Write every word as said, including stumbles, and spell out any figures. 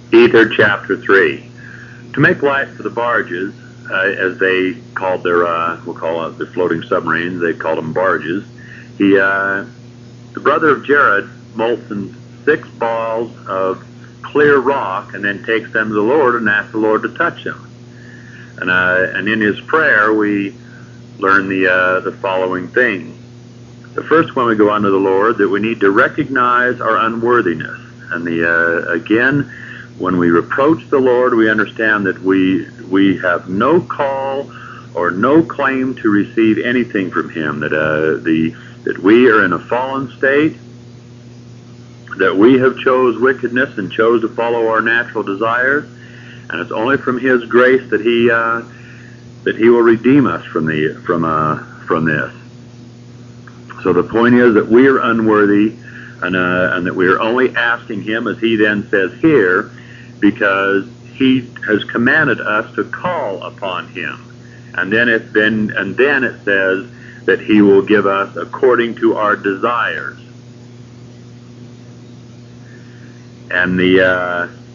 Ether, chapter three. To make light for the barges, uh, as they called their, uh, we'll call it the floating submarines, they called them barges, he, uh, the brother of Jared molten six balls of clear rock and then takes them to the Lord and asks the Lord to touch them. And, uh, and in his prayer, we learn the, uh, the following things. The first one, we go on to the Lord, that we need to recognize our unworthiness. And the uh, again, when we reproach the Lord, we understand that we we have no call or no claim to receive anything from Him. That uh, the that we are in a fallen state, that we have chose wickedness and chose to follow our natural desires, and it's only from His grace that He uh, that He will redeem us from the from uh, from this. So the point is that we are unworthy, and, uh, and that we are only asking Him, as He then says here, because He has commanded us to call upon Him. And then it then and then it says that He will give us according to our desires. And the uh,